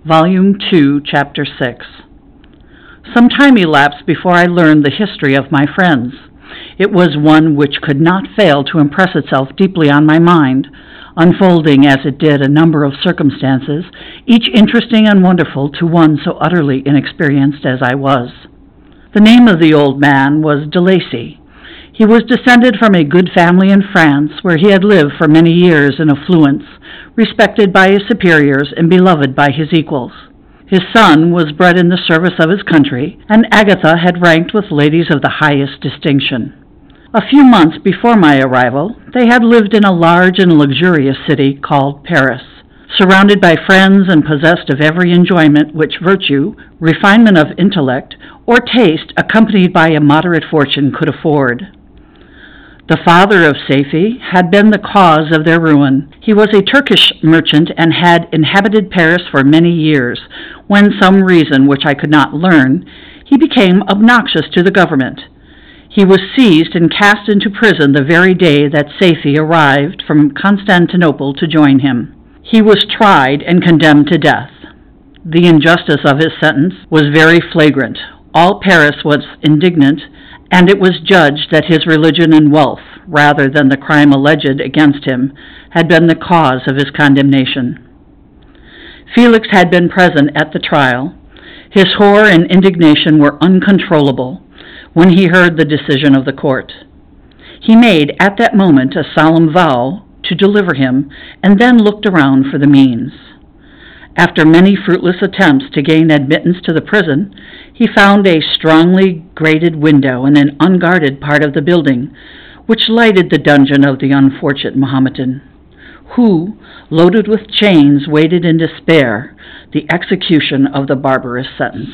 Volume 2, Chapter 6. Some time elapsed before I learned the history of my friends. It was one which could not fail to impress itself deeply on my mind, unfolding as it did a number of circumstances, each interesting and wonderful to one so utterly inexperienced as I was. The name of the old man was de Lacy. He was descended from a good family in France, where he had lived for many years in affluence, respected by his superiors and beloved by his equals. His son was bred in the service of his country, and Agatha had ranked with ladies of the highest distinction. A few months before my arrival, they had lived in a large and luxurious city called Paris, surrounded by friends and possessed of every enjoyment which virtue, refinement of intellect, or taste accompanied by a moderate fortune could afford. The father of Saifi had been the cause of their ruin. He was a Turkish merchant and had inhabited Paris for many years, when some reason which I could not learn, he became obnoxious to the government. He was seized and cast into prison the very day that Saifi arrived from Constantinople to join him. He was tried and condemned to death. The injustice of his sentence was very flagrant. All Paris was indignant, and it was judged that his religion and wealth, rather than the crime alleged against him, had been the cause of his condemnation. Felix had been present at the trial. His horror and indignation were uncontrollable when he heard the decision of the court. He made at that moment a solemn vow to deliver him, and then looked around for the means. After many fruitless attempts to gain admittance to the prison, he found a strongly grated window in an unguarded part of the building, which lighted the dungeon of the unfortunate Mohammedan, who, loaded with chains, waited in despair the execution of the barbarous sentence.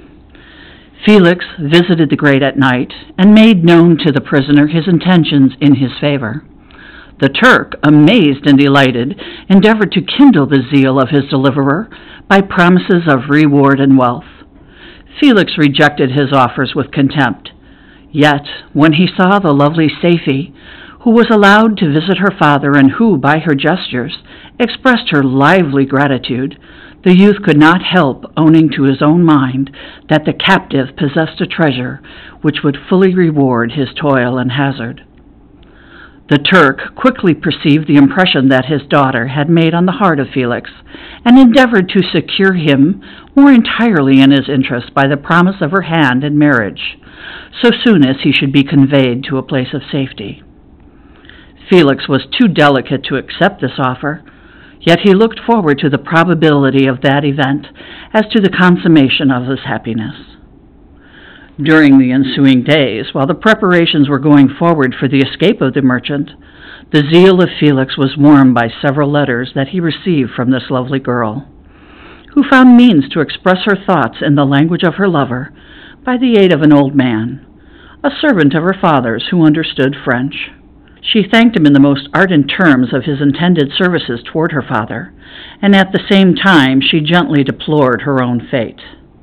Felix visited the grate at night and made known to the prisoner his intentions in his favor. The Turk, amazed and delighted, endeavored to kindle the zeal of his deliverer by promises of reward and wealth. Felix rejected his offers with contempt. Yet, when he saw the lovely Saifi, who was allowed to visit her father and who, by her gestures, expressed her lively gratitude, the youth could not help owning to his own mind that the captive possessed a treasure which would fully reward his toil and hazard. The Turk quickly perceived the impression that his daughter had made on the heart of Felix, and endeavored to secure him more entirely in his interest by the promise of her hand in marriage, so soon as he should be conveyed to a place of safety. Felix was too delicate to accept this offer, yet he looked forward to the probability of that event as to the consummation of his happiness. During the ensuing days, while the preparations were going forward for the escape of the merchant, the zeal of Felix was warmed by several letters that he received from this lovely girl, who found means to express her thoughts in the language of her lover by the aid of an old man, a servant of her father's who understood French. She thanked him in the most ardent terms of his intended services toward her father, and at the same time she gently deplored her own fate.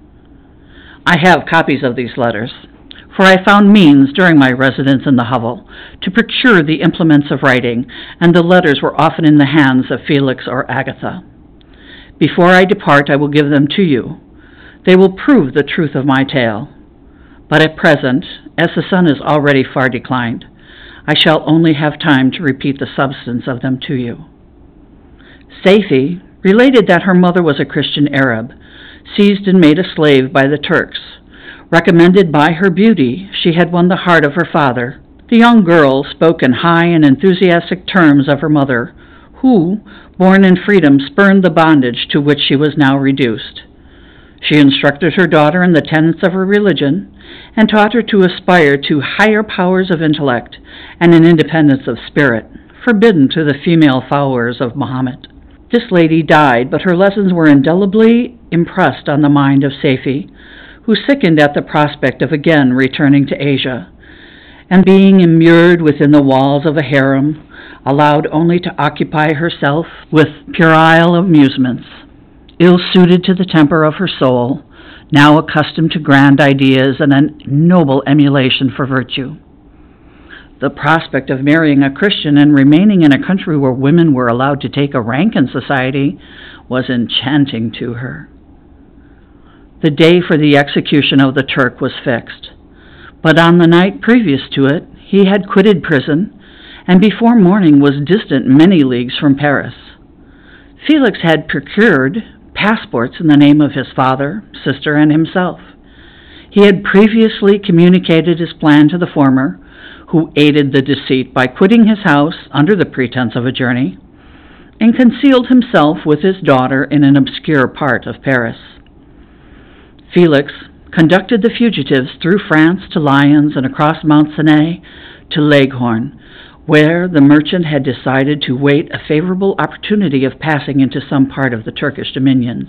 I have copies of these letters, for I found means during my residence in the hovel to procure the implements of writing, and the letters were often in the hands of Felix or Agatha. Before I depart, I will give them to you. They will prove the truth of my tale. But at present, as the sun is already far declined, I shall only have time to repeat the substance of them to you. Saifi related that her mother was a Christian Arab, seized and made a slave by the Turks. Recommended by her beauty, she had won the heart of her father. The young girl spoke in high and enthusiastic terms of her mother, who, born in freedom, spurned the bondage to which she was now reduced. She instructed her daughter in the tenets of her religion, and taught her to aspire to higher powers of intellect and an independence of spirit, forbidden to the female followers of Mohammed. This lady died, but her lessons were indelibly impressed on the mind of Saifi, who sickened at the prospect of again returning to Asia, and being immured within the walls of a harem, allowed only to occupy herself with puerile amusements, ill-suited to the temper of her soul, now accustomed to grand ideas and a noble emulation for virtue. The prospect of marrying a Christian and remaining in a country where women were allowed to take a rank in society was enchanting to her. The day for the execution of the Turk was fixed, but on the night previous to it he had quitted prison, and before morning was distant many leagues from Paris. Felix had procured passports in the name of his father, sister, and himself. He had previously communicated his plan to the former, who aided the deceit by quitting his house under the pretense of a journey, and concealed himself with his daughter in an obscure part of Paris. Felix conducted the fugitives through France to Lyons and across Mont Cenis to Leghorn, where the merchant had decided to wait a favorable opportunity of passing into some part of the Turkish dominions.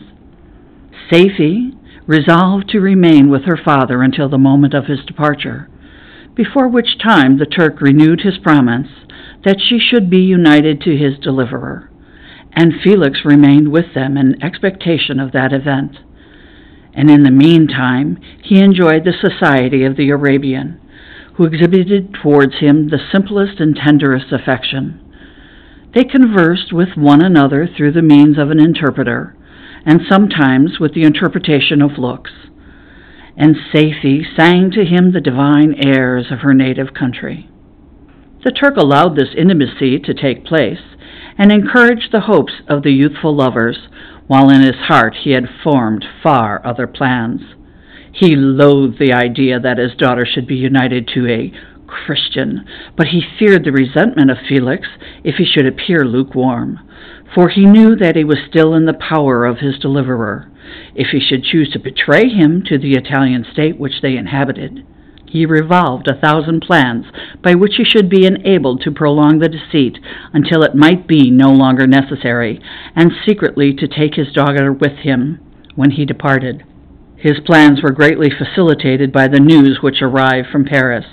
Saifi resolved to remain with her father until the moment of his departure, before which time the Turk renewed his promise that she should be united to his deliverer, and Felix remained with them in expectation of that event. And in the meantime he enjoyed the society of the Arabian, who exhibited towards him the simplest and tenderest affection. They conversed with one another through the means of an interpreter, and sometimes with the interpretation of looks, and Saifi sang to him the divine airs of her native country. The Turk allowed this intimacy to take place, and encouraged the hopes of the youthful lovers, while in his heart he had formed far other plans. He loathed the idea that his daughter should be united to a Christian, but he feared the resentment of Felix if he should appear lukewarm, for he knew that he was still in the power of his deliverer, if he should choose to betray him to the Italian state which they inhabited. He revolved 1,000 plans by which he should be enabled to prolong the deceit until it might be no longer necessary, and secretly to take his daughter with him when he departed. His plans were greatly facilitated by the news which arrived from Paris.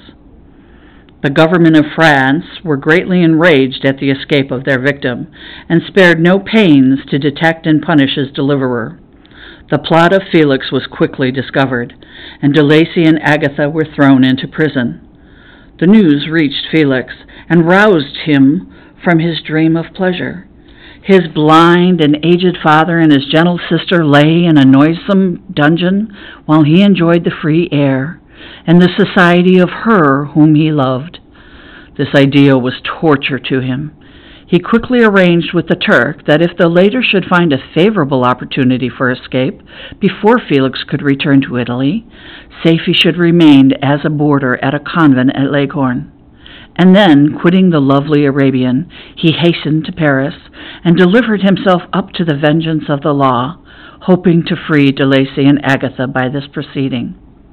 The government of France were greatly enraged at the escape of their victim, and spared no pains to detect and punish his deliverer. The plot of Felix was quickly discovered, and De Lacy and Agatha were thrown into prison. The news reached Felix, and roused him from his dream of pleasure. His blind and aged father and his gentle sister lay in a noisome dungeon, while he enjoyed the free air, and the society of her whom he loved. This idea was torture to him. He quickly arranged with the Turk that if the latter should find a favorable opportunity for escape, before Felix could return to Italy, Saifi should remain as a boarder at a convent at Leghorn. And then, quitting the lovely Arabian, he hastened to Paris, and delivered himself up to the vengeance of the law, hoping to free De Lacy and Agatha by this proceeding.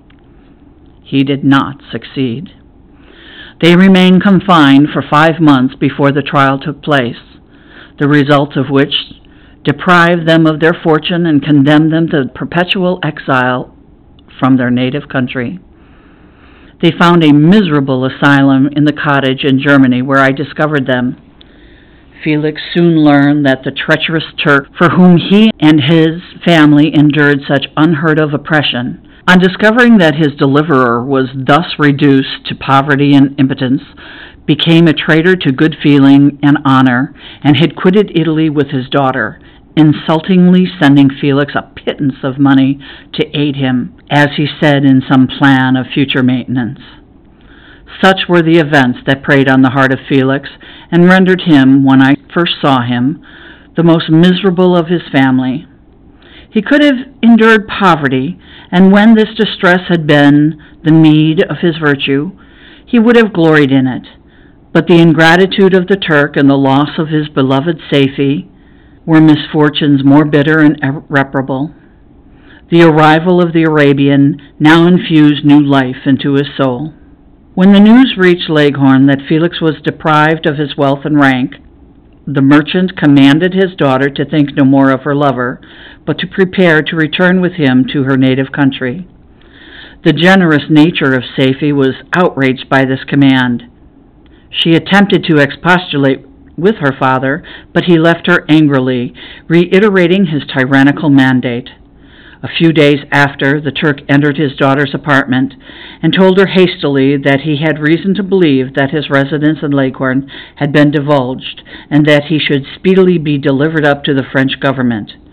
He did not succeed. They remained confined for 5 months before the trial took place, the result of which deprived them of their fortune and condemned them to perpetual exile from their native country. They found a miserable asylum in the cottage in Germany where I discovered them. Felix soon learned that the treacherous Turk, for whom he and his family endured such unheard-of oppression, on discovering that his deliverer was thus reduced to poverty and impotence, became a traitor to good feeling and honor, and had quitted Italy with his daughter, insultingly sending Felix a pittance of money to aid him, as he said, in some plan of future maintenance. Such were the events that preyed on the heart of Felix, and rendered him, when I first saw him, the most miserable of his family. He could have endured poverty, and when this distress had been the meed of his virtue, he would have gloried in it. But the ingratitude of the Turk and the loss of his beloved Saifi were misfortunes more bitter and irreparable. The arrival of the Arabian now infused new life into his soul. When the news reached Leghorn that Felix was deprived of his wealth and rank, the merchant commanded his daughter to think no more of her lover, but to prepare to return with him to her native country. The generous nature of Saifi was outraged by this command. She attempted to expostulate with her father, but he left her angrily, reiterating his tyrannical mandate. A few days after, the Turk entered his daughter's apartment and told her hastily that he had reason to believe that his residence in Leghorn had been divulged, and that he should speedily be delivered up to the French government.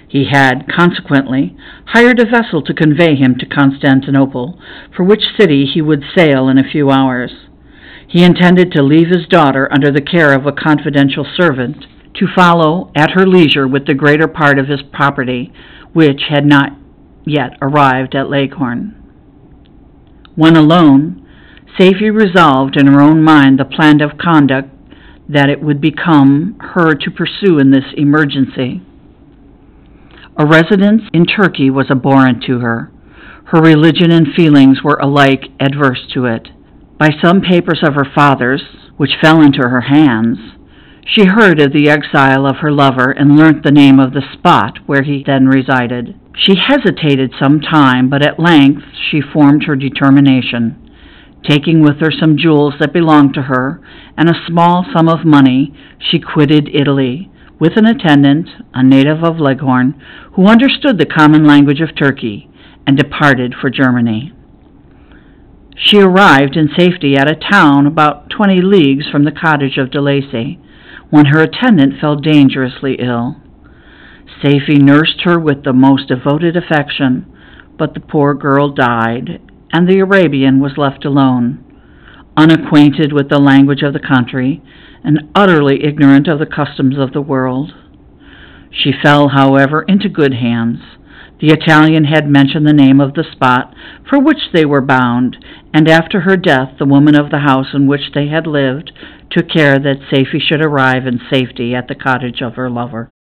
He had, consequently, hired a vessel to convey him to Constantinople, for which city he would sail in a few hours. He intended to leave his daughter under the care of a confidential servant, to follow at her leisure with the greater part of his property, which had not yet arrived at Leghorn. When alone, Safie resolved in her own mind the plan of conduct that it would become her to pursue in this emergency. A residence in Turkey was abhorrent to her. Her religion and feelings were alike adverse to it. By some papers of her father's, which fell into her hands, she heard of the exile of her lover and learnt the name of the spot where he then resided. She hesitated some time, but at length she formed her determination. Taking with her some jewels that belonged to her and a small sum of money, she quitted Italy, with an attendant, a native of Leghorn, who understood the common language of Turkey, and departed for Germany. She arrived in safety at a town about 20 leagues from the cottage of De Lacy, when her attendant fell dangerously ill. Safie nursed her with the most devoted affection, but the poor girl died, and the Arabian was left alone, unacquainted with the language of the country, and utterly ignorant of the customs of the world. She fell, however, into good hands. The Italian had mentioned the name of the spot for which they were bound, and after her death the woman of the house in which they had lived took care that Safie should arrive in safety at the cottage of her lover.